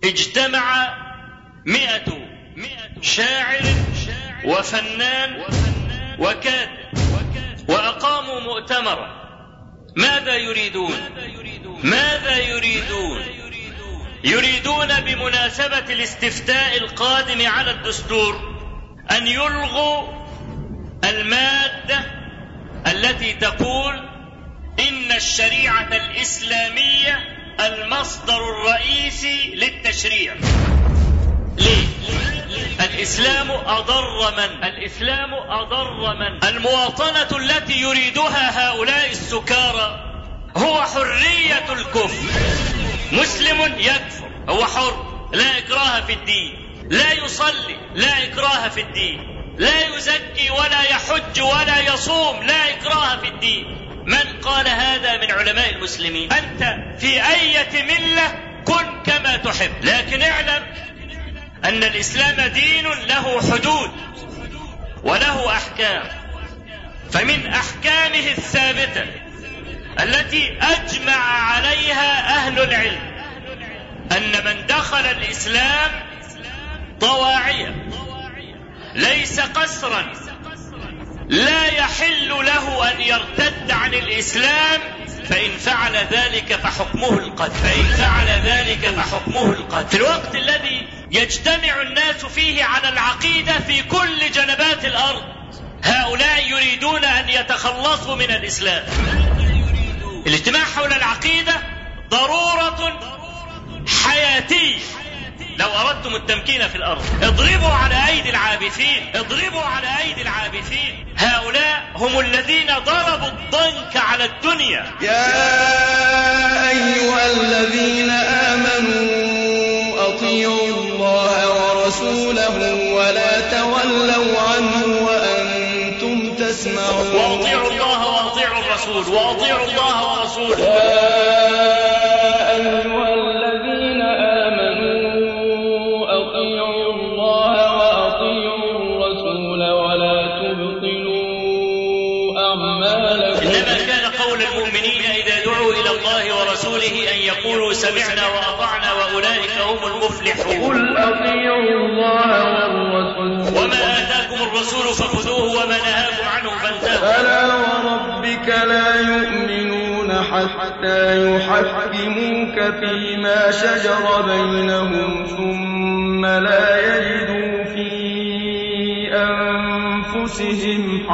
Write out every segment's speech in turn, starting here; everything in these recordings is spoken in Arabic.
اجتمع 100 شاعر وفنان وكاتب وأقاموا مؤتمرا. ماذا يريدون؟ يريدون بمناسبة الاستفتاء القادم على الدستور أن يلغوا المادة التي تقول إن الشريعة الإسلامية المصدر الرئيسي للتشريع. ليه؟ الإسلام أضر من المواطنة التي يريدها هؤلاء السكارى هو حرية الكفر. مسلم يكفر هو حر، لا إكراه في الدين، لا يصلي لا إكراه في الدين، لا يزكي ولا يحج ولا يصوم، لا إكراه في الدين. من قال هذا من علماء المسلمين؟ أنت في أية ملة كن كما تحب، لكن اعلم أن الإسلام دين له حدود وله أحكام. فمن أحكامه الثابتة التي أجمع عليها أهل العلم أن من دخل الإسلام طواعية ليس قسرا لا يحل له أن يرتد عن الإسلام، فإن فعل ذلك فحكمه القتل. في الوقت الذي يجتمع الناس فيه على العقيدة في كل جنبات الأرض، هؤلاء يريدون أن يتخلصوا من الإسلام. الاجتماع حول العقيدة ضرورة حياتية لو أردتم التمكين في الأرض. اضربوا على أيدي العابثين. هؤلاء هم الذين ضربوا الضنك على الدنيا. يا أيها الذين آمنوا أطيعوا الله ورسوله ولا تولوا عنه وأنتم تسمعون. وأطيعوا الله وأطيعوا الرسول وأطيعوا الله ورسوله. يا أيها الذين آمنوا أطيعوا الله وأطيعوا الرسول ولا تبطلوا أعمالكم. إنما كان قول المؤمنين إذا دعوا إلى الله ورسوله أن يقولوا سمعنا وأطعنا وأولئك هم المفلحون. قل أطيعوا الله والرسول وما آتاكم الرسول فخذوه وما نهاكم عنه فانتهوا. فلا وربك لا يؤمنون حتى يحكموك فيما شجر بينهم ثم لا يجدوا في أنفسهم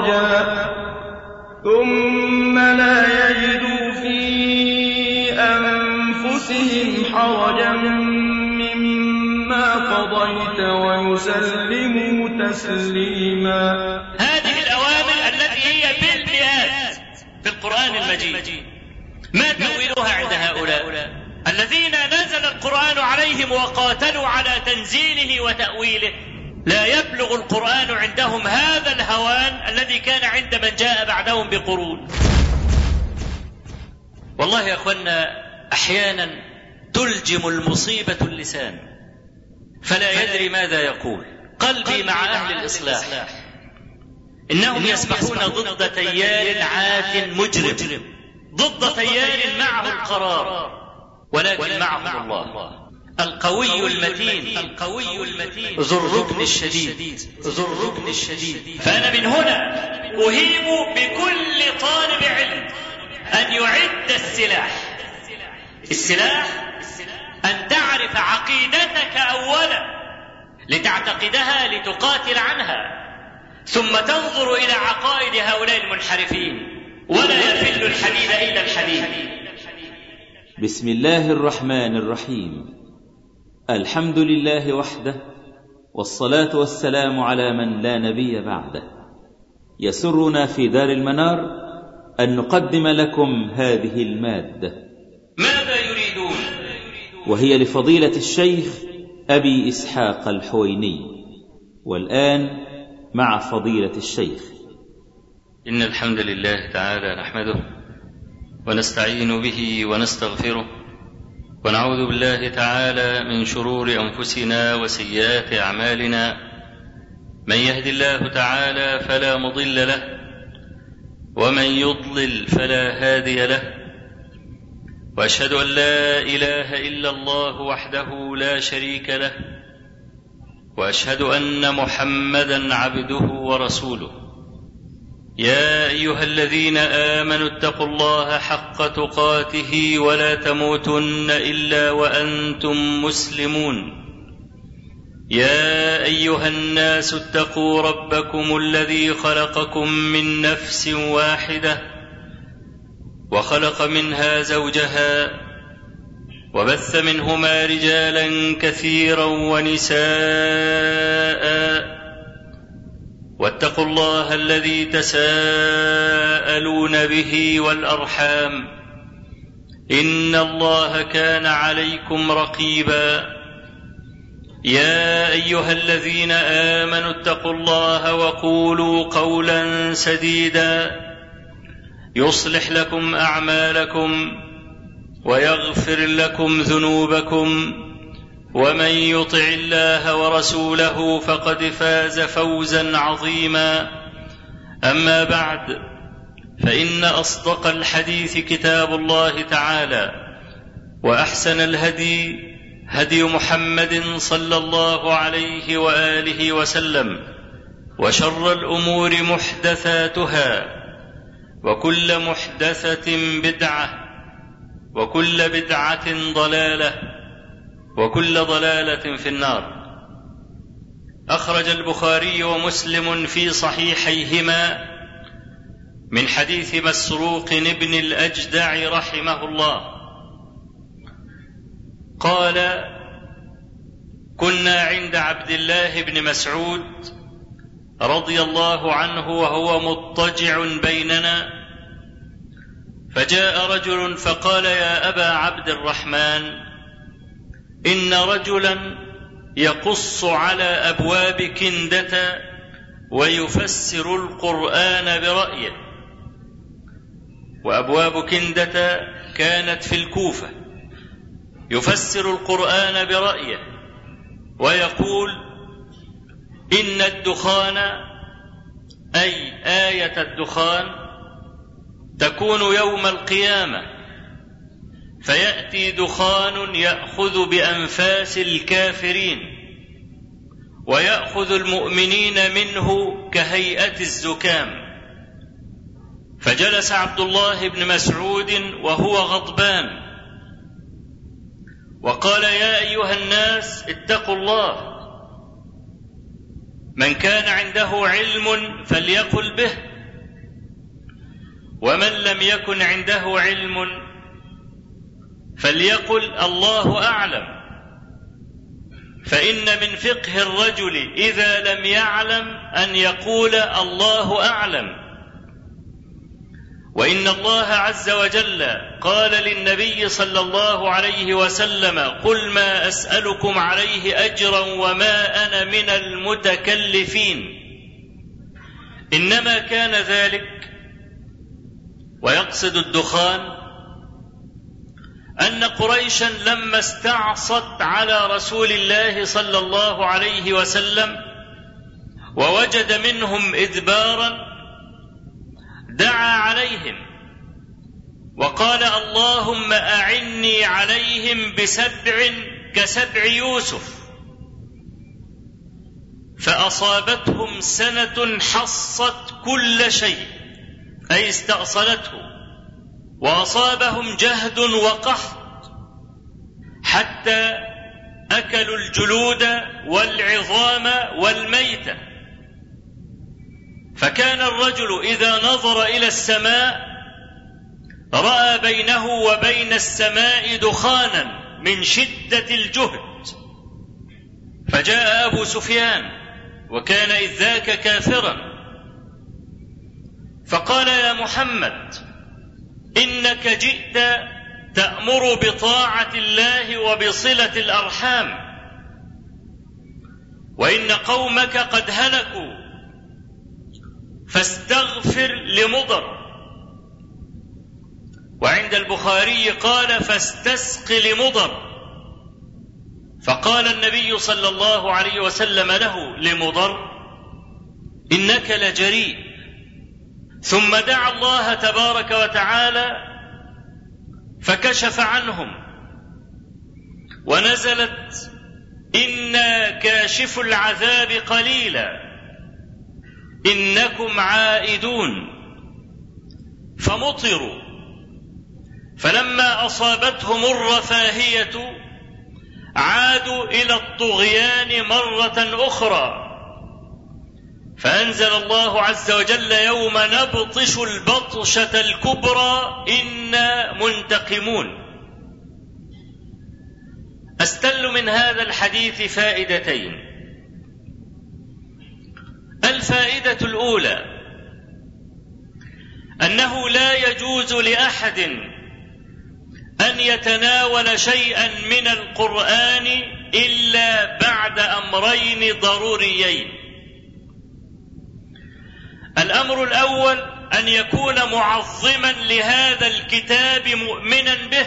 حرجا مما قضيت ويسلموا تسليما. هذه الأوامر التي هي بالمئات في القرآن المجيد ما تأويلها عند هؤلاء الذين نزل القرآن عليهم وقاتلوا على تنزيله وتأويله؟ لا يبلغ القرآن عندهم هذا الهوان الذي كان عند من جاء بعدهم بقرون. والله يا أخوانا أحيانا تلجم المصيبة اللسان فلا يدري ماذا يقول. قلبي مع أهل الإصلاح، إنهم يسبحون ضد تيار عات مجرم، ضد تيار معه القرار، ولكن معه الله القوي المتين ذو الركن الشديد. فأنا من هنا أهيب بكل طالب علم أن يعد السلاح أن تعرف عقيدتك أولا لتعتقدها لتقاتل عنها، ثم تنظر إلى عقائد هؤلاء المنحرفين. ولا يفل الحديد إلا الحديد. بسم الله الرحمن الرحيم. الحمد لله وحده، والصلاة والسلام على من لا نبي بعده. يسرنا في دار المنار أن نقدم لكم هذه المادة. ماذا يريدون؟ وهي لفضيلة الشيخ أبي إسحاق الحويني. والآن مع فضيلة الشيخ. إن الحمد لله تعالى نحمده ونستعين به ونستغفره، ونعوذ بالله تعالى من شرور أنفسنا وسيئات أعمالنا. من يهد الله تعالى فلا مضل له، ومن يضلل فلا هادي له، وأشهد أن لا إله إلا الله وحده لا شريك له، وأشهد أن محمدا عبده ورسوله. يا أيها الذين آمنوا اتقوا الله حق تقاته ولا تموتن إلا وأنتم مسلمون. يا أيها الناس اتقوا ربكم الذي خلقكم من نفس واحدة وخلق منها زوجها وبث منهما رجالا كثيرا ونساء، واتقوا الله الذي تساءلون به والأرحام إن الله كان عليكم رقيبا. يا أيها الذين آمنوا اتقوا الله وقولوا قولا سديدا يصلح لكم أعمالكم ويغفر لكم ذنوبكم، ومن يطع الله ورسوله فقد فاز فوزا عظيما. أما بعد، فإن أصدق الحديث كتاب الله تعالى، وأحسن الهدي هدي محمد صلى الله عليه وآله وسلم، وشر الأمور محدثاتها، وكل محدثة بدعة، وكل بدعة ضلالة، وكل ضلالة في النار. أخرج البخاري ومسلم في صحيحيهما من حديث مسروق بن الأجدع رحمه الله قال: كنا عند عبد الله بن مسعود رضي الله عنه وهو مضطجع بيننا، فجاء رجل فقال: يا أبا عبد الرحمن، إن رجلا يقص على أبواب كندة ويفسر القرآن برأيه. وأبواب كندة كانت في الكوفة، يفسر القرآن برأيه ويقول: إن الدخان، أي آية الدخان، تكون يوم القيامة، فيأتي دخان يأخذ بأنفاس الكافرين ويأخذ المؤمنين منه كهيئة الزكام. فجلس عبد الله بن مسعود وهو غضبان وقال: يا أيها الناس اتقوا الله، من كان عنده علم فليقل به، ومن لم يكن عنده علم فليقل الله أعلم، فإن من فقه الرجل إذا لم يعلم أن يقول الله أعلم. وإن الله عز وجل قال للنبي صلى الله عليه وسلم: قل ما أسألكم عليه أجرا وما أنا من المتكلفين. إنما كان ذلك، ويقصد الدخان، أن قريشا لما استعصت على رسول الله صلى الله عليه وسلم ووجد منهم إدبارا دعا عليهم وقال: اللهم أعني عليهم بسبع كسبع يوسف. فأصابتهم سنة حصت كل شيء، أي استأصلته، وأصابهم جهد وقحط حتى أكلوا الجلود والعظام والميتة. فكان الرجل إذا نظر إلى السماء رأى بينه وبين السماء دخانا من شدة الجهد. فجاء أبو سفيان وكان إذ ذاك كافرا فقال: يا محمد، إنك جئت تأمر بطاعة الله وبصلة الأرحام، وإن قومك قد هلكوا، فاستغفر لمضر. وعند البخاري قال: فاستسق لمضر. فقال النبي صلى الله عليه وسلم له لمضر: إنك لجريء. ثم دعا الله تبارك وتعالى فكشف عنهم ونزلت إنا كاشف العذاب قليلا إنكم عائدون، فمطروا، فلما أصابتهم الرفاهية عادوا إلى الطغيان مرة أخرى، فأنزل الله عز وجل يوم نبطش البطشة الكبرى إنا منتقمون. أستل من هذا الحديث فائدتين. الفائدة الأولى أنه لا يجوز لأحد أن يتناول شيئا من القرآن إلا بعد أمرين ضروريين. الأمر الأول أن يكون معظما لهذا الكتاب مؤمنا به،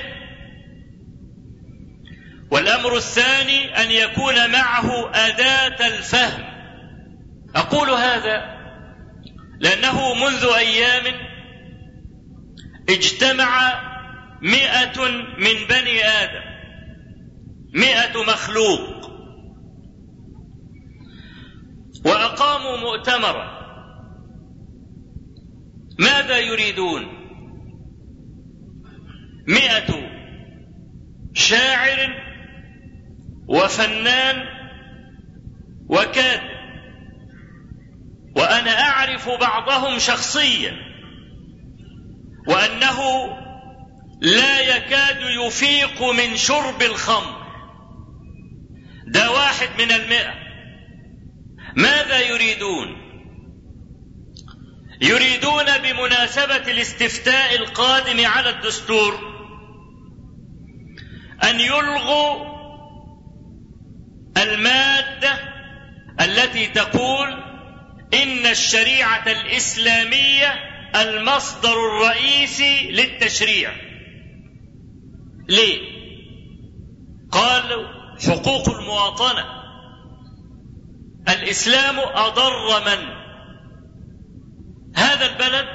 والأمر الثاني أن يكون معه أداة الفهم. أقول هذا لأنه منذ أيام اجتمع 100 من بني آدم، 100 مخلوق، وأقاموا مؤتمرا. ماذا يريدون؟ 100 شاعر وفنان وكاتب، وأنا أعرف بعضهم شخصيا، وأنه لا يكاد يفيق من شرب الخمر. ده 1 من 100. ماذا يريدون؟ يريدون بمناسبة الاستفتاء القادم على الدستور أن يلغوا المادة التي تقول إن الشريعة الإسلامية المصدر الرئيسي للتشريع. ليه؟ قالوا حقوق المواطنة. الإسلام أضر من؟ هذا البلد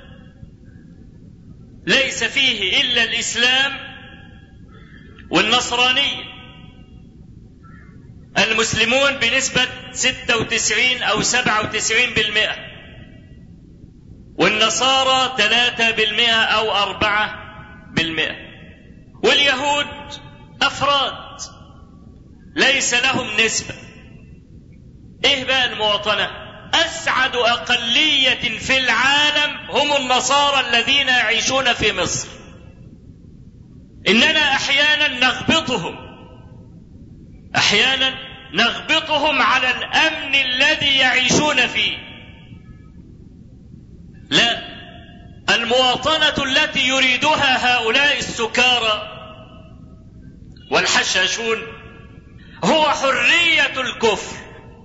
ليس فيه إلا الإسلام والنصرانية، المسلمون بنسبة 96 أو 97%، والنصارى 3% أو 4%، واليهود أفراد ليس لهم نسبة. إيه بقى المواطنة؟ أسعد أقلية في العالم هم النصارى الذين يعيشون في مصر. إننا أحيانا نغبطهم على الأمن الذي يعيشون فيه. لا، المواطنة التي يريدها هؤلاء السكارى والحشاشون هو حرية الكفر،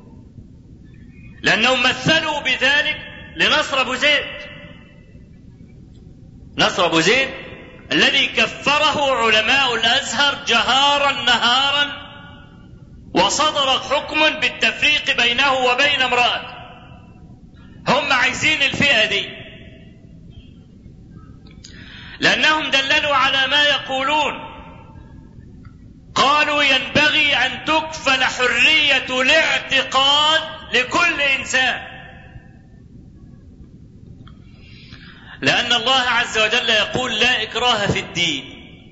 لأنهم مثلوا بذلك لنصر أبو زيد. نصر أبو زيد الذي كفره علماء الأزهر جهارا نهارا، وصدر حكم بالتفريق بينه وبين امرأته. هم عايزين الفئة دي لأنهم دللوا على ما يقولون. قالوا ينبغي أن تكفل حرية الاعتقاد لكل إنسان، لأن الله عز وجل يقول لا إكراه في الدين.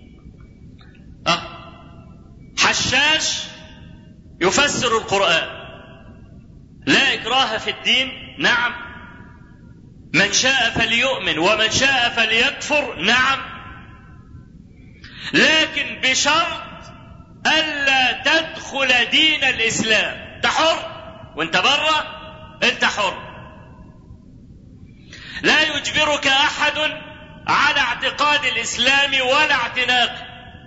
حشاش يفسر القرآن لا إكراه في الدين، نعم، من شاء فليؤمن ومن شاء فليكفر، نعم، لكن بشرط ألا تدخل دين الإسلام. أنت حر، وأنت برا أنت حر، لا يجبرك أحد على اعتقاد الإسلام ولا اعتناقه.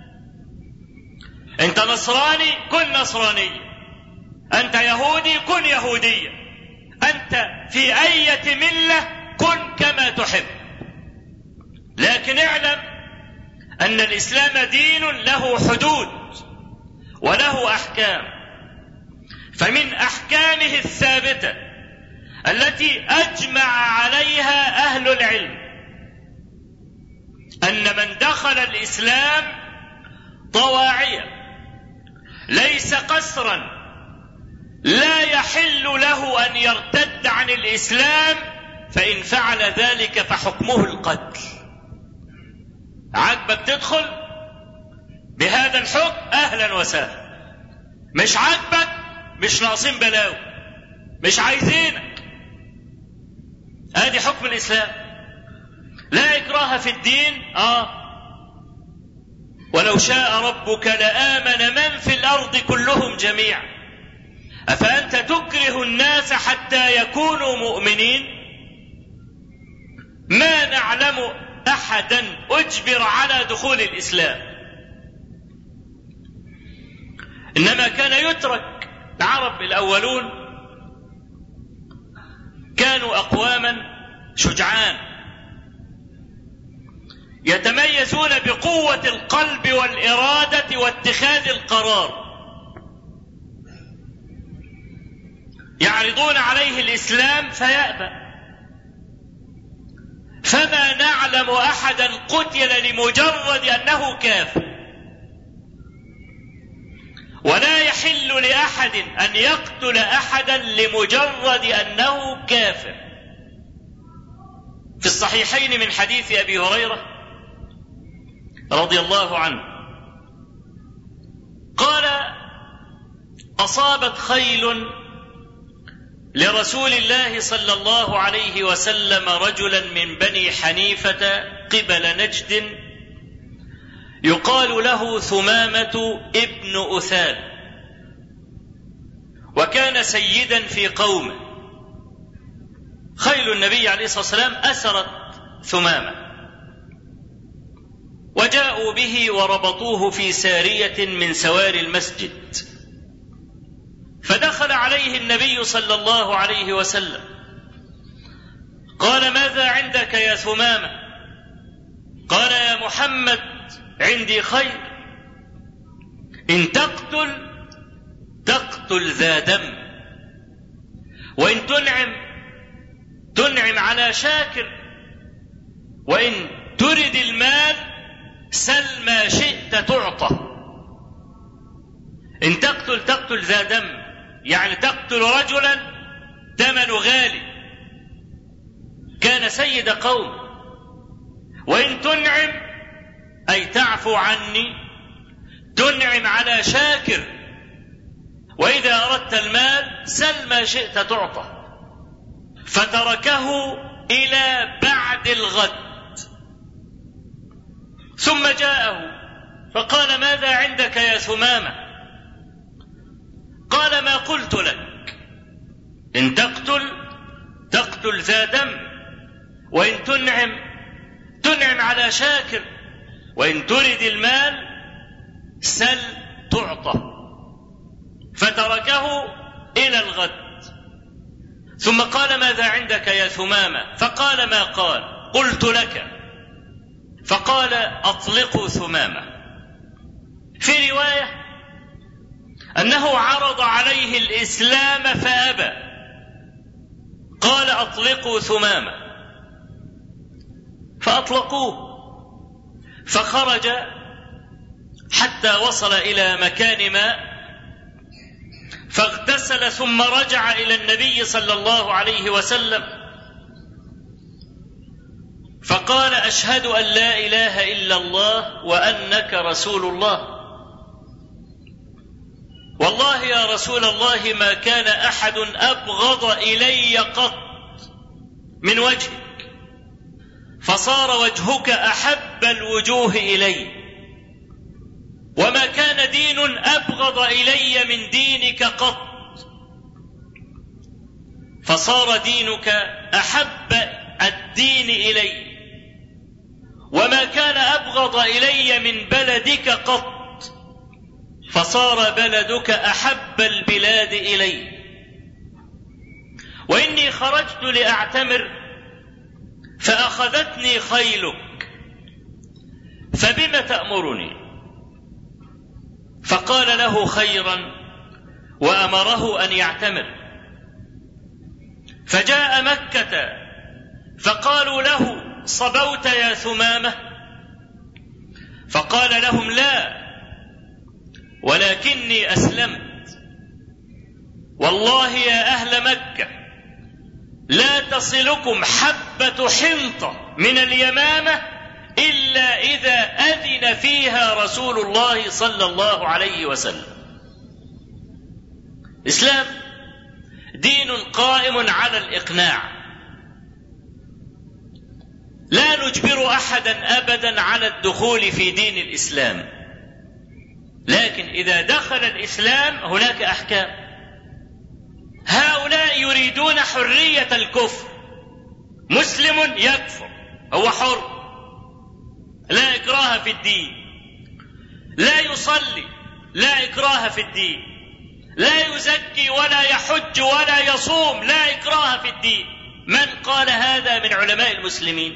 أنت نصراني كن نصراني، أنت يهودي كن يهودية، أنت في أي ملة كن كما تحب، لكن اعلم أن الإسلام دين له حدود وله أحكام. فمن أحكامه الثابتة التي أجمع عليها أهل العلم أن من دخل الإسلام طواعيا ليس قسرا لا يحل له أن يرتد عن الإسلام، فإن فعل ذلك فحكمه القتل. عجبك تدخل بهذا الحكم أهلا وسهلا، مش عجبك مش ناقصين بلاوي، مش عايزينك. هذه حكم الإسلام، لا إكراه في الدين. ولو شاء ربك لآمن من في الأرض كلهم جميعا، أفأنت تكره الناس حتى يكونوا مؤمنين؟ ما نعلم أحدا أجبر على دخول الإسلام، إنما كان يترك. العرب الأولون كانوا أقواما شجعان يتميزون بقوة القلب والإرادة واتخاذ القرار، يعرضون عليه الإسلام فيأبى. فما نعلم أحدا قتل لمجرد أنه كافر، ولا يحل لأحد أن يقتل أحدا لمجرد أنه كافر. في الصحيحين من حديث أبي هريرة رضي الله عنه قال: أصابت خيل لرسول الله صلى الله عليه وسلم رجلا من بني حنيفة قبل نجد يقال له ثمامة ابن أثال، وكان سيدا في قومه. خيل النبي عليه الصلاة والسلام أسرت ثمامة، وجاءوا به وربطوه في سارية من سواري المسجد، فدخل عليه النبي صلى الله عليه وسلم قال: ماذا عندك يا ثمامة؟ قال: يا محمد عندي خير، إن تقتل ذا دم، وإن تنعم على شاكر، وإن ترد المال سل ما شئت تعطى. إن تقتل ذا دم يعني تقتل رجلا ثمنه غالي كان سيد قوم، وإن تنعم أي تعفو عني تنعم على شاكر، وإذا أردت المال سل ما شئت تعطى. فتركه إلى بعد الغد، ثم جاءه فقال: ماذا عندك يا ثمامة؟ قال: ما قلت لك، إن تقتل ذا دم، وإن تنعم على شاكر، وإن ترد المال سل تعطى. فتركه إلى الغد، ثم قال: ماذا عندك يا ثمامة؟ فقال: ما قال، قلت لك. فقال: أطلقوا ثمامة. في رواية أنه عرض عليه الإسلام فأبى، قال: أطلقوا ثمامة، فأطلقوه، فخرج حتى وصل إلى مكان ماء فاغتسل، ثم رجع إلى النبي صلى الله عليه وسلم فقال: أشهد أن لا إله إلا الله وأنك رسول الله. والله يا رسول الله ما كان أحد أبغض إلي قط من وجهك، فصار وجهك أحب الوجوه إلي، وما كان دين أبغض إلي من دينك قط، فصار دينك أحب الدين إلي، وما كان أبغض إلي من بلدك قط، فصار بلدك أحب البلاد إلي. وإني خرجت لأعتمر فأخذتني خيلك، فبم تأمرني؟ فقال له خيرا، وأمره أن يعتمر. فجاء مكة فقالوا له: صبوت يا ثمامة؟ فقال لهم: لا، ولكني أسلمت، والله يا أهل مكة لا تصلكم حبة حنطة من اليمامة إلا إذا أذن فيها رسول الله صلى الله عليه وسلم. الإسلام دين قائم على الإقناع، لا نجبر أحدا أبدا على الدخول في دين الإسلام، لكن إذا دخل الإسلام هناك أحكام. هؤلاء يريدون حرية الكفر، مسلم يكفر، هو حر، لا إكراه في الدين، لا يصلي، لا إكراه في الدين، لا يزكي ولا يحج ولا يصوم، لا إكراه في الدين. من قال هذا من علماء المسلمين؟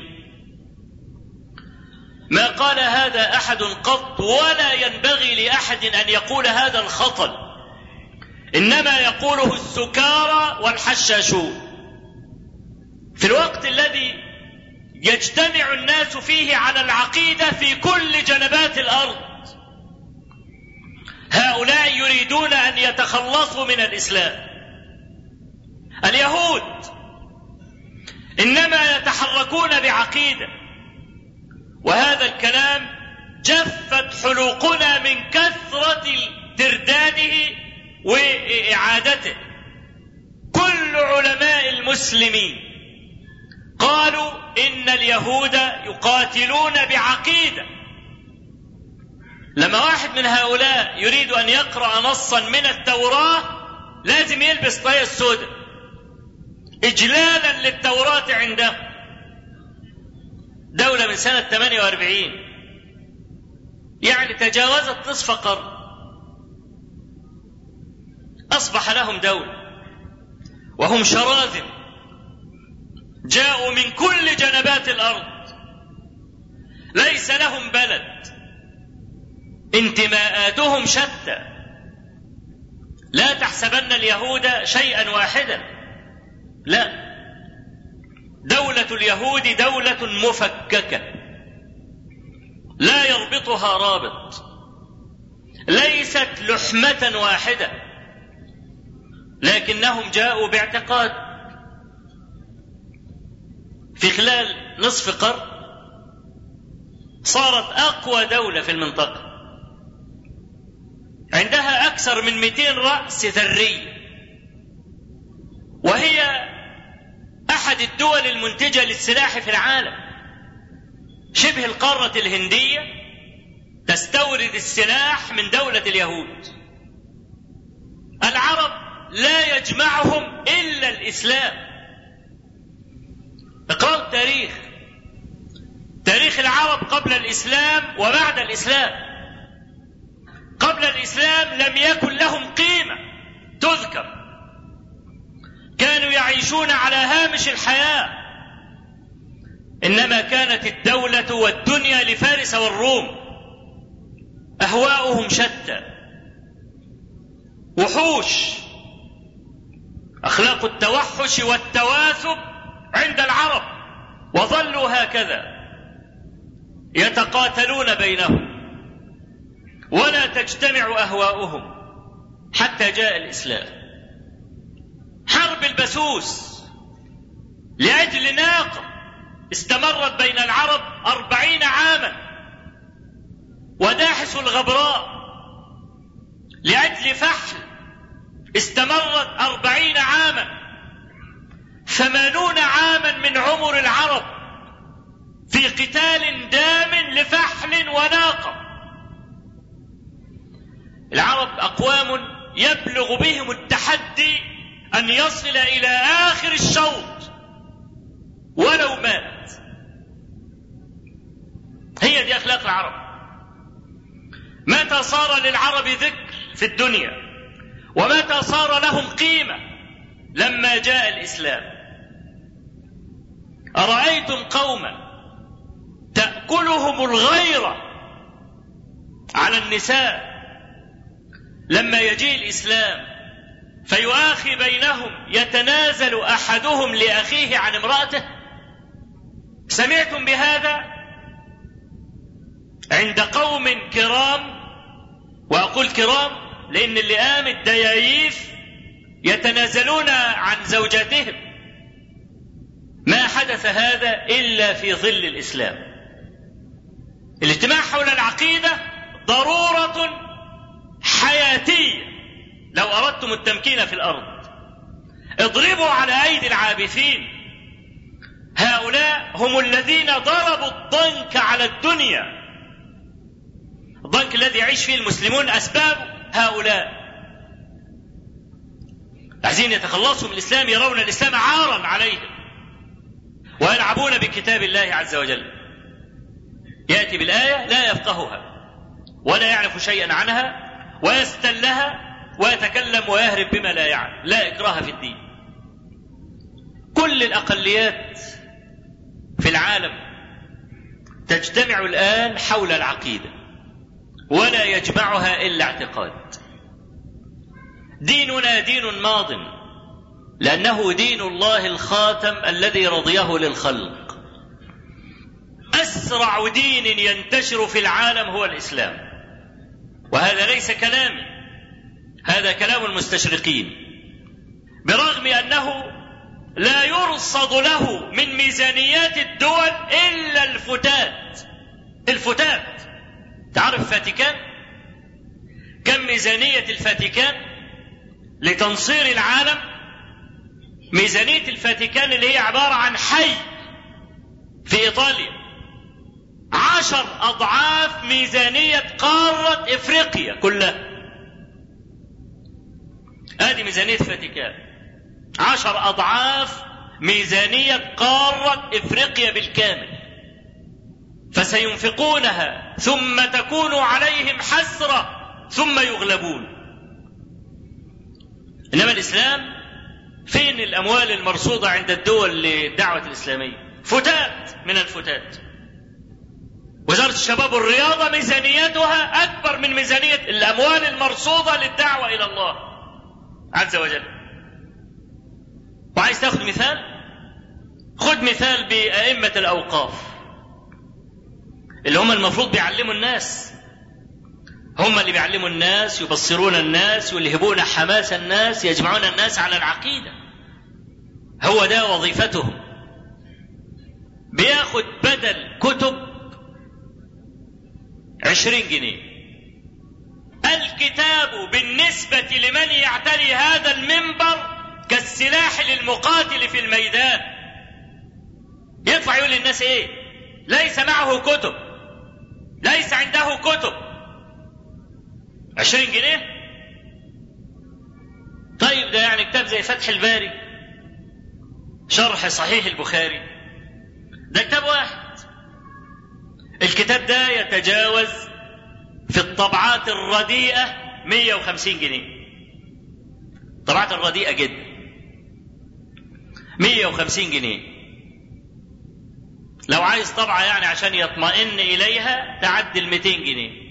ما قال هذا أحد قط، ولا ينبغي لأحد أن يقول هذا الخطأ، إنما يقوله السكارى والحشاشون في الوقت الذي يجتمع الناس فيه على العقيدة في كل جنبات الأرض. هؤلاء يريدون أن يتخلصوا من الإسلام. اليهود إنما يتحركون بعقيدة، وهذا الكلام جفت حلوقنا من كثرة ترداده وإعادته. كل علماء المسلمين قالوا إن اليهود يقاتلون بعقيدة. لما واحد من هؤلاء يريد أن يقرأ نصا من التوراة لازم يلبس طاقية سوداء إجلالا للتوراة عنده. دولة من سنة 48 يعني تجاوزت نصف قرن، أصبح لهم دولة وهم شراذم جاءوا من كل جنبات الأرض، ليس لهم بلد، انتماءاتهم شتى. لا تحسبن اليهود شيئا واحدا، لا، دولة اليهود دولة مفككة لا يربطها رابط، ليست لحمة واحدة، لكنهم جاءوا باعتقاد. في خلال نصف قرن صارت أقوى دولة في المنطقة، عندها أكثر من 200 رأس ذرية، وهي أحد الدول المنتجة للسلاح في العالم. شبه القارة الهندية تستورد السلاح من دولة اليهود. العرب لا يجمعهم إلا الإسلام. اقرأوا التاريخ، تاريخ العرب قبل الإسلام وبعد الإسلام. قبل الإسلام لم يكن لهم قيمة تذكر، كانوا يعيشون على هامش الحياة، إنما كانت الدولة والدنيا لفارس والروم، أهواؤهم شتى، وحوش، أخلاق التوحش والتواثب عند العرب، وظلوا هكذا يتقاتلون بينهم ولا تجتمع أهواؤهم حتى جاء الإسلام. حرب البسوس لأجل ناقة استمرت بين العرب 40 عاما، وداحس الغبراء لأجل فحل استمرت 40 عاما. 80 عاما من عمر العرب في قتال دام لفحل وناقة. العرب أقوام يبلغ بهم التحدي أن يصل إلى آخر الشوط ولو مات. هي دي أخلاق العرب. متى صار للعرب ذكر في الدنيا ومتى صار لهم قيمة؟ لما جاء الإسلام. أرأيتم قوما تأكلهم الغيرة على النساء لما يجيء الإسلام فيؤاخي بينهم، يتنازل أحدهم لأخيه عن امرأته؟ سمعتم بهذا؟ عند قوم كرام، وأقول كرام لأن اللي قام الدياييف يتنازلون عن زوجاتهم، ما حدث هذا إلا في ظل الإسلام. الاجتماع حول العقيدة ضرورة حياتية لو أردتم التمكين في الأرض. اضربوا على أيدي العابثين، هؤلاء هم الذين ضربوا الضنك على الدنيا. الضنك الذي يعيش فيه المسلمون أسباب هؤلاء، عايزين يتخلصوا من الإسلام، يرون الإسلام عارا عليهم، ويلعبون بكتاب الله عز وجل. يأتي بالآية لا يفقهها ولا يعرف شيئا عنها ويستلها ويتكلم ويهرب بما لا يعلم. لا إكراه في الدين. كل الأقليات في العالم تجتمع الآن حول العقيدة، ولا يجمعها إلا اعتقاد. ديننا دين ماض، لأنه دين الله الخاتم الذي رضيه للخلق. أسرع دين ينتشر في العالم هو الإسلام، وهذا ليس كلامي، هذا كلام المستشرقين، برغم أنه لا يرصد له من ميزانيات الدول إلا الفتات. الفتات. تعرف الفاتيكان؟ كم ميزانية الفاتيكان لتنصير العالم؟ ميزانية الفاتيكان اللي هي عبارة عن حي في إيطاليا 10 أضعاف ميزانية قارة إفريقيا كلها. هذه ميزانية الفاتيكان 10 أضعاف ميزانية قارة إفريقيا بالكامل، فسينفقونها ثم تكون عليهم حسرة ثم يغلبون. إنما الإسلام فين الأموال المرصودة عند الدول للدعوة الإسلامية؟ فتات من الفتات. وزارة الشباب والرياضة ميزانيتها أكبر من ميزانية الأموال المرصودة للدعوة إلى الله عز وجل. وعايز تاخد مثال؟ خد مثال بأئمة الأوقاف اللي هم المفروض بيعلموا الناس، هم اللي بيعلموا الناس، يبصرون الناس، يلهبون حماس الناس، يجمعون الناس على العقيدة. هو ده وظيفتهم. بياخد بدل كتب 20 جنيه. الكتاب بالنسبة لمن يعتري هذا المنبر كالسلاح للمقاتل في الميدان. ينفع يقول للناس ايه؟ ليس معه كتب، ليس عنده كتب. 20 جنيه؟ طيب ده يعني كتاب زي فتح الباري، شرح صحيح البخاري، ده كتاب واحد. الكتاب ده يتجاوز في الطبعات الرديئة 150 جنيه. الطبعات الرديئة جدا 150 جنيه. لو عايز طبعة يعني عشان يطمئن إليها تعدل 200 جنيه.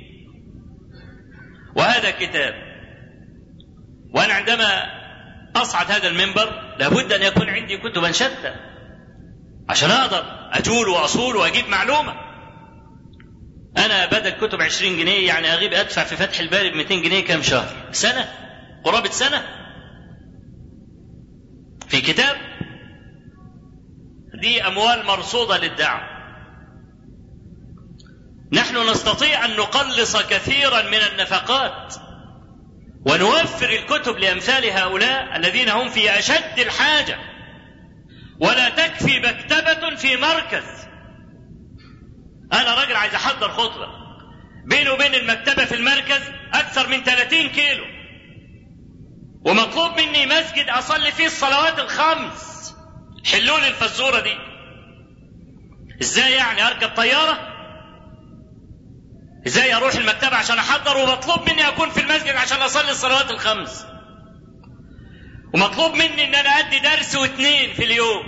وهذا كتاب. وأنا عندما أصعد هذا المنبر لابد أن يكون عندي كتبا شتى عشان أقدر أجول وأصول وأجيب معلومة. أنا بدل كتب 20 جنيه يعني أغيب أدفع في فتح الباري 200 جنيه كم شهر؟ سنة، قرابة سنة في كتاب. دي أموال مرصودة للدعوة. نحن نستطيع أن نقلص كثيرا من النفقات ونوفر الكتب لأمثال هؤلاء الذين هم في أشد الحاجة، ولا تكفي مكتبة في مركز. أنا راجل عايز أحضر خطبة، بيني وبين المكتبة في المركز أكثر من 30 كيلو، ومطلوب مني مسجد أصلي فيه الصلوات الخمس. حلوا لي الفزورة دي. إزاي يعني أركب طيارة؟ إزاي أروح المكتبة عشان أحضر ومطلوب مني أكون في المسجد عشان أصلي الصلوات الخمس، ومطلوب مني أن أنا أدي درس و2 في اليوم؟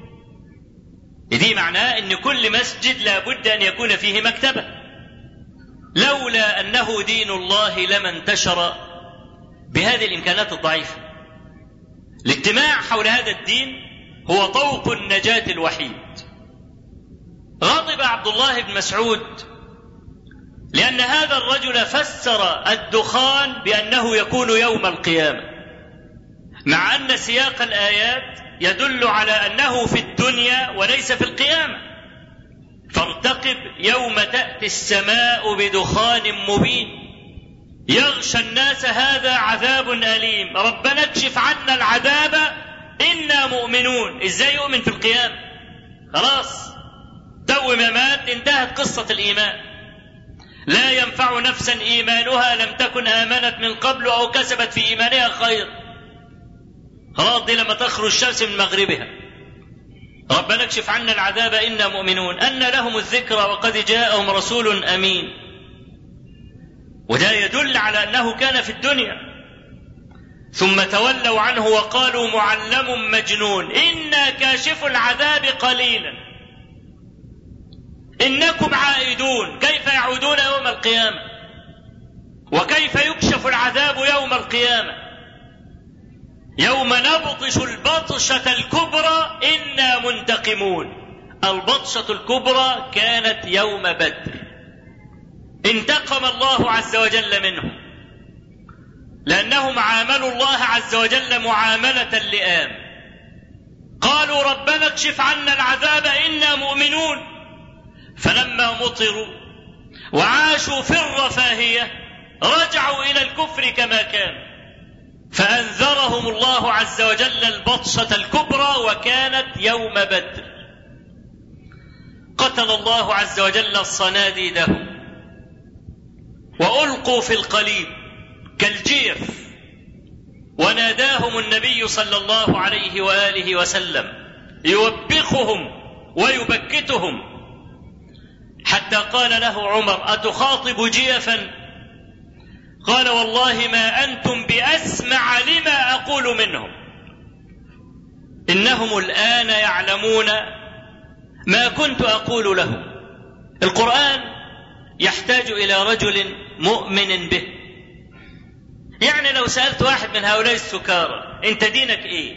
دي معناه أن كل مسجد لابد أن يكون فيه مكتبة. لولا أنه دين الله لما انتشر بهذه الإمكانات الضعيفة. الاجتماع حول هذا الدين هو طوق النجاة الوحيد. غضب عبد الله بن مسعود لأن هذا الرجل فسر الدخان بأنه يكون يوم القيامة، مع أن سياق الآيات يدل على أنه في الدنيا وليس في القيامة. فارتقب يوم تأتي السماء بدخان مبين يغشى الناس هذا عذاب أليم ربنا اكشف عنا العذاب إنا مؤمنون. إزاي يؤمن في القيامة؟ خلاص تو ما مات انتهت قصة الإيمان. لا ينفع نفسا إيمانها لم تكن آمنت من قبل أو كسبت في إيمانها خير. خلاص دي لما تخرج الشمس من مغربها. ربنا اكشف عنا العذاب إنا مؤمنون. أن لهم الذكرى وقد جاءهم رسول أمين. وده يدل على أنه كان في الدنيا. ثم تولوا عنه وقالوا معلم مجنون إنا كاشف العذاب قليلا إنكم عائدون. كيف يعودون يوم القيامة؟ وكيف يكشف العذاب يوم القيامة؟ يوم نبطش البطشة الكبرى إنا منتقمون. البطشة الكبرى كانت يوم بدر، انتقم الله عز وجل منهم لأنهم عاملوا الله عز وجل معاملة اللئام. قالوا ربنا اكشف عنا العذاب إنا مؤمنون. فلما مطروا وعاشوا في الرفاهية رجعوا إلى الكفر كما كان، فأنذرهم الله عز وجل البطشة الكبرى وكانت يوم بدر. قتل الله عز وجل الصناديدهم وألقوا في القليب كالجيف. وناداهم النبي صلى الله عليه وآله وسلم يوبخهم ويبكتهم حتى قال له عمر أتخاطب جيفا؟ قال والله ما أنتم بأسمع لما أقول منهم. إنهم الآن يعلمون ما كنت أقول لهم. القرآن يحتاج إلى رجل مؤمن به. يعني لو سألت واحد من هؤلاء السكارى أنت دينك إيه؟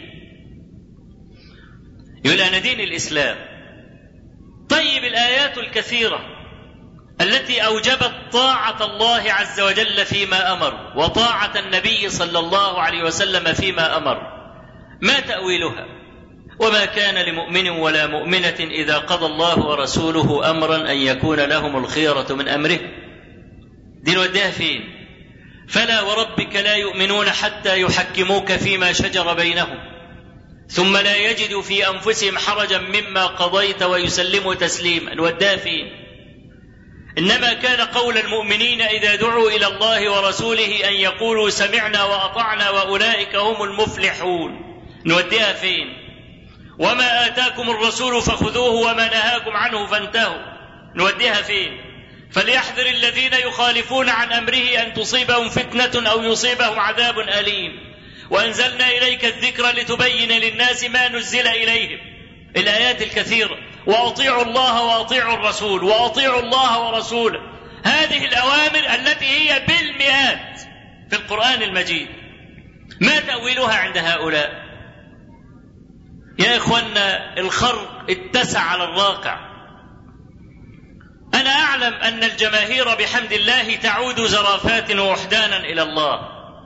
يقول أنا دين الإسلام. طيب الآيات الكثيرة التي أوجبت طاعة الله عز وجل فيما أمر وطاعة النبي صلى الله عليه وسلم فيما أمر ما تأويلها؟ وما كان لمؤمن ولا مؤمنة إذا قضى الله ورسوله أمرا أن يكون لهم الخيرة من أمره. دي نوديها فين؟ فلا وربك لا يؤمنون حتى يحكموك فيما شجر بينهم ثم لا يجدوا في أنفسهم حرجا مما قضيت ويسلموا تسليما. نوديها فين؟ إنما كان قول المؤمنين إذا دعوا إلى الله ورسوله أن يقولوا سمعنا وأطعنا وأولئك هم المفلحون. نوديها فين؟ وما آتاكم الرسول فخذوه وما نهاكم عنه فانتهوا. نوديها فين؟ فليحذر الذين يخالفون عن أمره أن تصيبهم فتنة أو يصيبهم عذاب أليم. وأنزلنا إليك الذكر لتبين للناس ما نزل إليهم. الآيات الكثيرة. وأطيعوا الله وأطيعوا الرسول وأطيعوا الله ورسوله. هذه الأوامر التي هي بالمئات في القرآن المجيد ما تأويلها عند هؤلاء؟ يا إخوانا الخرق اتسع على الراقع. أنا أعلم أن الجماهير بحمد الله تعود زرافات ووحدانا إلى الله،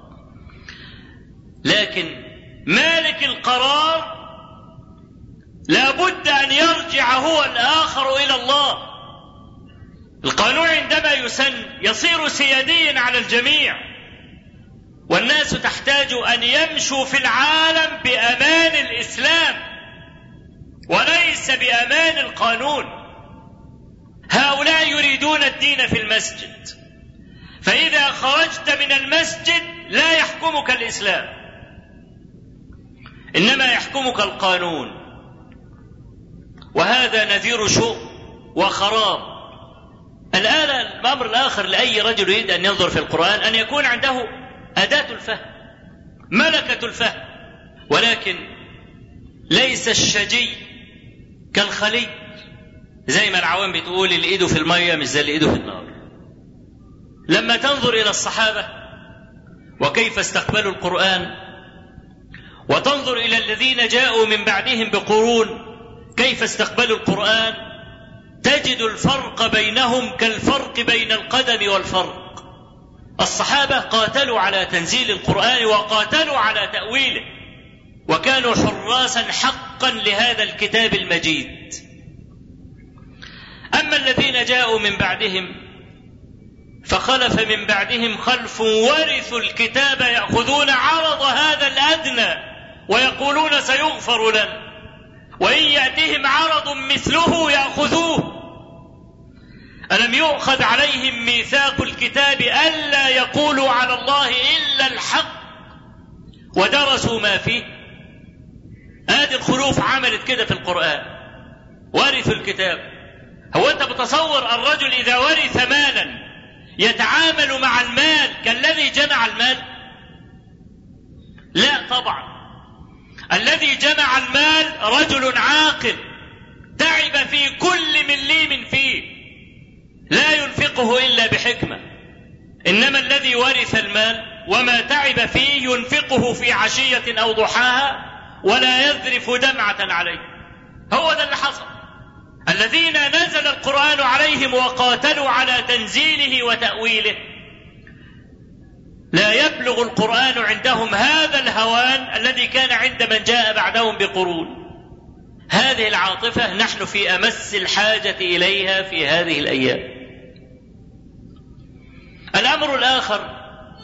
لكن مالك القرار لابد أن يرجع هو الآخر إلى الله. القانون عندما يسن يصير سياديا على الجميع، والناس تحتاج أن يمشوا في العالم بأمان الإسلام وليس بأمان القانون. هؤلاء يريدون الدين في المسجد، فإذا خرجت من المسجد لا يحكمك الإسلام إنما يحكمك القانون. وهذا نذير شؤم وخراب. الآن الأمر الآخر لأي رجل يريد أن ينظر في القرآن أن يكون عنده أداة الفهم، ملكة الفهم، ولكن ليس الشجي كالخلي. زي ما العوام بتقول اللي ايده في المية مش زي اللي ايده في النار. لما تنظر إلى الصحابة وكيف استقبلوا القرآن، وتنظر إلى الذين جاءوا من بعدهم بقرون كيف استقبلوا القرآن، تجد الفرق بينهم كالفرق بين القدم والفرق. الصحابة قاتلوا على تنزيل القرآن وقاتلوا على تأويله، وكانوا حراسا حقا لهذا الكتاب المجيد. أما الذين جاءوا من بعدهم فخلف من بعدهم خلف ورثوا الكتاب يأخذون عرض هذا الأدنى ويقولون سيغفر لنا، وإن يأتهم عرض مثله يأخذوه. ألم يؤخذ عليهم ميثاق الكتاب ألا يقولوا على الله إلا الحق ودرسوا ما فيه؟ هذه الخلوف عملت كده في القرآن، ورثوا الكتاب. هو أنت بتصور الرجل إذا ورث مالا يتعامل مع المال كالذي جمع المال؟ لا طبعا. الذي جمع المال رجل عاقل تعب في كل مليم فيه، لا ينفقه إلا بحكمة. إنما الذي ورث المال وما تعب فيه ينفقه في عشية أو ضحاها ولا يذرف دمعة عليه. هو ده اللي حصل. الذين نزل القرآن عليهم وقاتلوا على تنزيله وتأويله لا يبلغ القرآن عندهم هذا الهوان الذي كان عند من جاء بعدهم بقرون. هذه العاطفة نحن في أمس الحاجة إليها في هذه الأيام. الأمر الآخر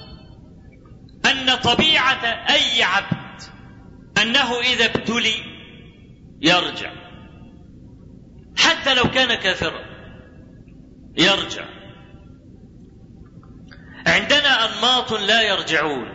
أن طبيعة أي عبد أنه إذا ابتلي يرجع، حتى لو كان كافرا يرجع. عندنا أنماط لا يرجعون،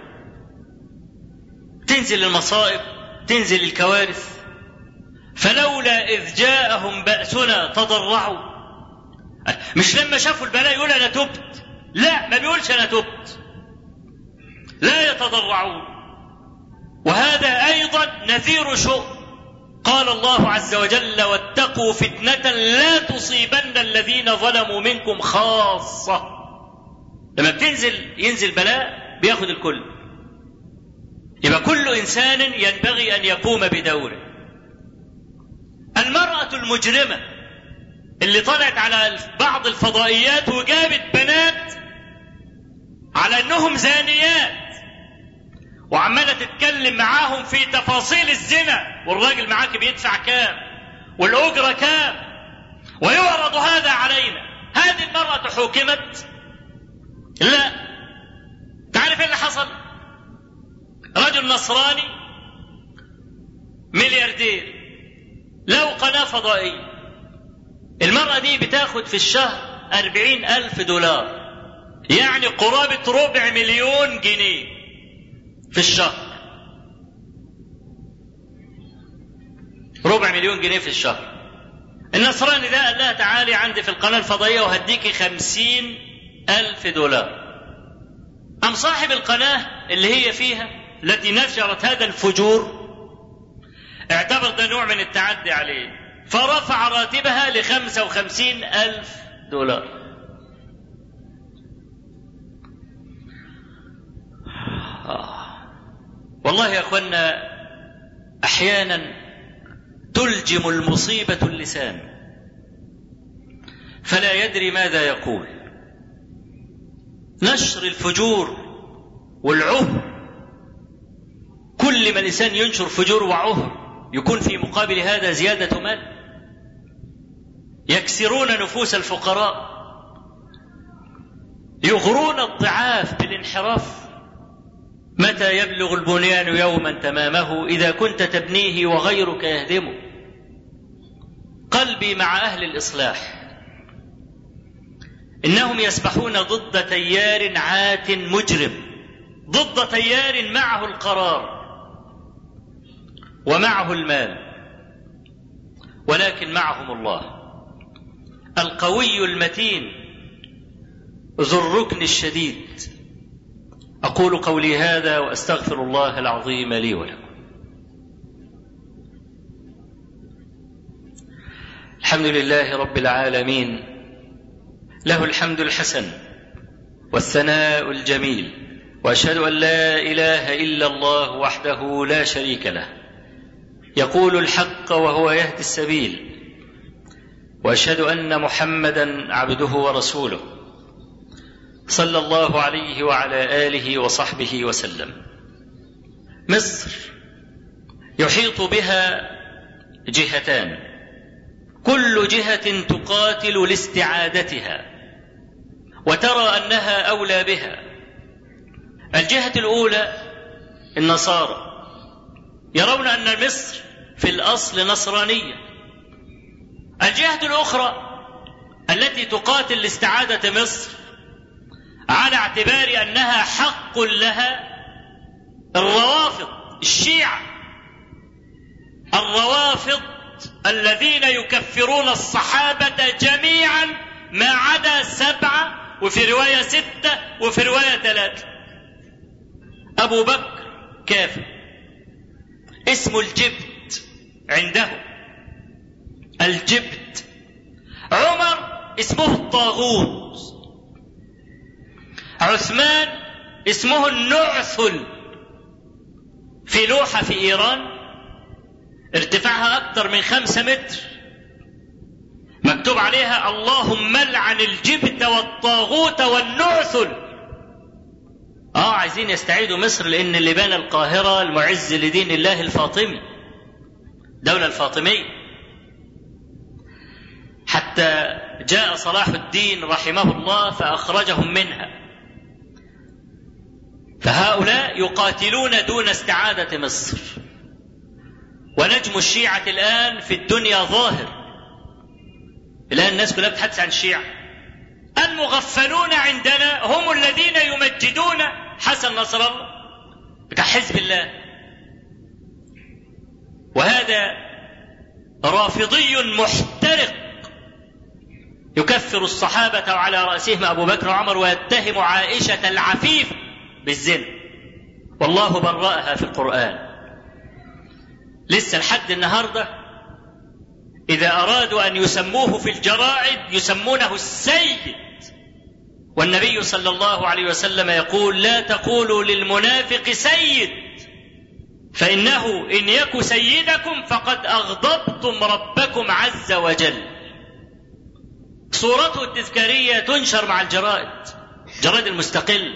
تنزل المصائب، تنزل الكوارث، فلولا إذ جاءهم بأسنا تضرعوا. مش لما شافوا البلاء يقول أنا تبت، لا، ما بيقولش أنا تبت، لا يتضرعون. وهذا أيضا نذير شؤم. قال الله عز وجل واتقوا فتنة لا تصيبن الذين ظلموا منكم خاصة. لما ينزل بلاء بياخد الكل. يبقى كل إنسان ينبغي أن يقوم بدوره. المرأة المجرمة اللي طلعت على بعض الفضائيات وجابت بنات على أنهم زانيات وعمالة تتكلم معاهم في تفاصيل الزنا، والراجل معاك بيدفع كام والأجرة كام، ويعرض هذا علينا. هذه المرأة حكمت؟ لا. تعرف ايه اللي حصل؟ رجل نصراني ملياردير له قناة فضائية، المرأة دي بتاخد في الشهر 40,000 دولار، يعني قرابة 250,000 جنيه في الشهر. 400,000 جنيه في الشهر. النصراني ده قال لها تعالي عندي في القناة الفضائية وهديكي 50,000 دولار. أم صاحب القناة اللي هي فيها التي نشرت هذا الفجور اعتبر ده نوع من التعدي عليه، فرفع راتبها ل55,000 دولار. والله يا أخوانا أحيانا تلجم المصيبة اللسان فلا يدري ماذا يقول. نشر الفجور والعهر، كل ما الإنسان ينشر فجور وعهر يكون في مقابل هذا زيادة مال. يكسرون نفوس الفقراء، يغرون الضعاف بالانحراف. متى يبلغ البنيان يوما تمامه إذا كنت تبنيه وغيرك يهدمه. قلبي مع أهل الإصلاح، إنهم يسبحون ضد تيار عات مجرم، ضد تيار معه القرار ومعه المال، ولكن معهم الله القوي المتين ذو الركن الشديد. أقول قولي هذا وأستغفر الله العظيم لي ولكم. الحمد لله رب العالمين، له الحمد الحسن والثناء الجميل، وأشهد أن لا إله إلا الله وحده لا شريك له، يقول الحق وهو يهدي السبيل، وأشهد أن محمدا عبده ورسوله صلى الله عليه وعلى آله وصحبه وسلم. مصر يحيط بها جهتان، كل جهة تقاتل لاستعادتها وترى أنها أولى بها. الجهة الأولى النصارى، يرون أن مصر في الأصل نصرانية. الجهة الأخرى التي تقاتل لاستعادة مصر على اعتبار أنها حق لها الروافض، الشيعة، الروافض الذين يكفرون الصحابة جميعا ما عدا 7 وفي رواية 6 وفي رواية 3. أبو بكر كافر، اسمه الجبت عندهم، الجبت. عمر اسمه الطاغوت. عثمان اسمه النعثل. في لوحة في إيران ارتفاعها أكثر من 5 متر مكتوب عليها اللهم لعن الجبت والطاغوت والنعثل. عايزين يستعيدوا مصر لأن اللي بنى القاهرة المعز لدين الله الفاطمي، دولة الفاطمية، حتى جاء صلاح الدين رحمه الله فأخرجهم منها. فهؤلاء يقاتلون دون استعادة مصر. ونجم الشيعة الآن في الدنيا ظاهر. الآن الناس كلها بتحدث عن الشيعة. المغفلون عندنا هم الذين يمجدون حسن نصر الله بتاع حزب الله، وهذا رافضي محترق يكفر الصحابة وعلى رأسهم أبو بكر وعمر، ويتهم عائشة العفيف بالزنا، والله برأها في القرآن. لسه لحد النهاردة إذا أرادوا أن يسموه في الجرائد يسمونه السيد، والنبي صلى الله عليه وسلم يقول لا تقولوا للمنافق سيد فإنه إن يك سيدكم فقد أغضبتم ربكم عز وجل. صورته التذكارية تنشر مع الجرائد المستقل،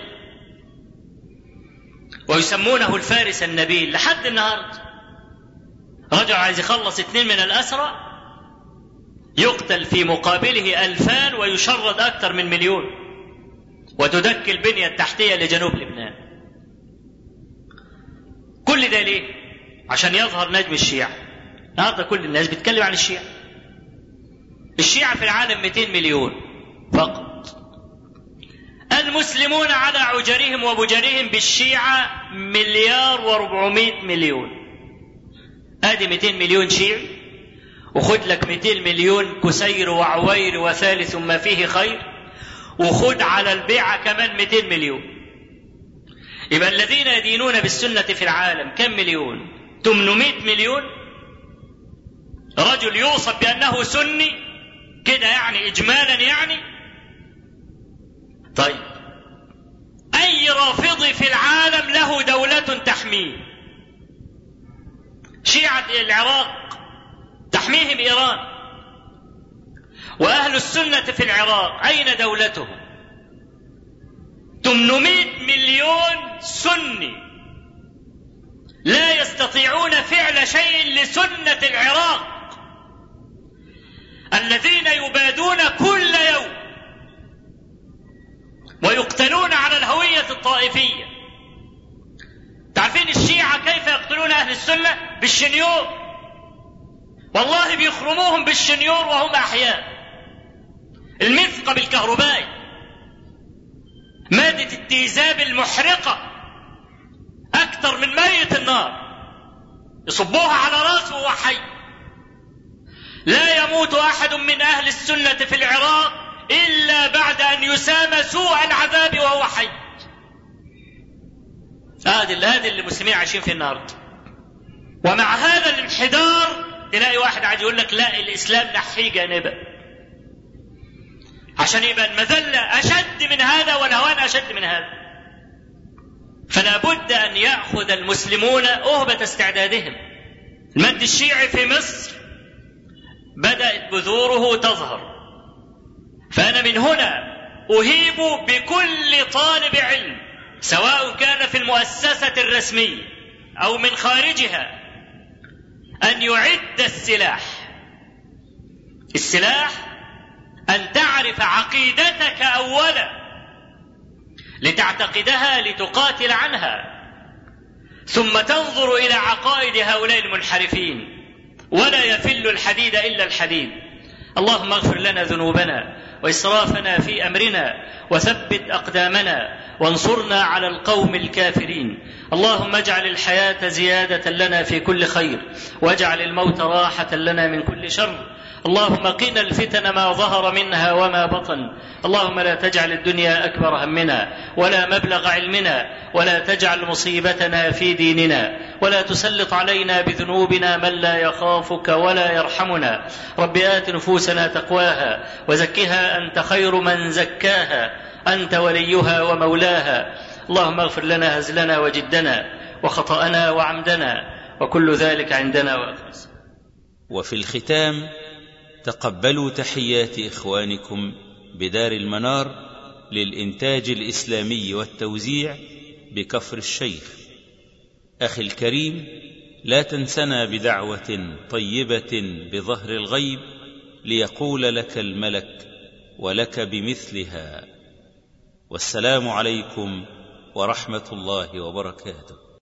ويسمونه الفارس النبيل لحد النهاردة. رجل عايز يخلص 2 من الأسرى يقتل في مقابله 2000 ويشرد أكثر من 1,000,000 وتدك البنية التحتية لجنوب لبنان. كل ده ليه؟ عشان يظهر نجم الشيعة. النهارده كل الناس بتتكلم عن الشيعة. الشيعة في العالم 200 مليون فقط. المسلمون على عجرهم وبجرهم بالشيعة 1,400,000,000. ادي 200 مليون شيعي، وخد لك 200 مليون كسير وعوير وثالث ما فيه خير، وخد على البيعة كمان 200 مليون. يبقى الذين يدينون بالسنة في العالم كم مليون؟ 800 مليون. رجل يوصف بأنه سني كده يعني إجمالا يعني. طيب أي رافضي في العالم له دولة تحميه؟ شيعة العراق تحميهم إيران، وأهل السنة في العراق أين دولتهم؟ 800 مليون سني لا يستطيعون فعل شيء لسنة العراق الذين يبادون كل يوم ويقتلون على الهوية الطائفية. تعرفين الشيعة كيف يقتلون أهل السنة؟ بالشنيور، والله بيخرموهم بالشنيور وهم أحياء. المثقب الكهربائي، مادة التيزاب المحرقة أكثر من ميت النار، يصبوها على رأسه وهو حي. لا يموت أحد من أهل السنة في العراق إلا بعد أن يسام سوء العذاب وهو حي. هذا اللي المسلمين عايشين في النهارده. ومع هذا الانحدار تلاقي واحد عايز يقول لك لا الإسلام نحيه جانبا عشان يبقى المذلة أشد من هذا والهوان أشد من هذا. فلا بد أن يأخذ المسلمون أهبة استعدادهم. المد الشيعي في مصر بدأت بذوره تظهر. فأنا من هنا أهيب بكل طالب علم سواء كان في المؤسسة الرسمية أو من خارجها أن يعد السلاح أن تعرف عقيدتك أولا لتعتقدها لتقاتل عنها، ثم تنظر إلى عقائد هؤلاء المنحرفين. ولا يفل الحديد إلا الحديد. اللهم اغفر لنا ذنوبنا وإسرافنا في أمرنا وثبت أقدامنا وانصرنا على القوم الكافرين. اللهم اجعل الحياة زيادة لنا في كل خير واجعل الموت راحة لنا من كل شر. اللهم قنا الفتن ما ظهر منها وما بطن. اللهم لا تجعل الدنيا أكبر همنا ولا مبلغ علمنا ولا تجعل مصيبتنا في ديننا ولا تسلط علينا بذنوبنا من لا يخافك ولا يرحمنا. رب آت نفوسنا تقواها وزكها أنت خير من زكاها أنت وليها ومولاها. اللهم اغفر لنا هزلنا وجدنا وخطأنا وعمدنا وكل ذلك عندنا وأخلص. وفي الختام تقبلوا تحيات إخوانكم بدار المنار للإنتاج الإسلامي والتوزيع بكفر الشيخ. أخي الكريم، لا تنسنا بدعوة طيبة بظهر الغيب ليقول لك الملك ولك بمثلها. والسلام عليكم ورحمة الله وبركاته.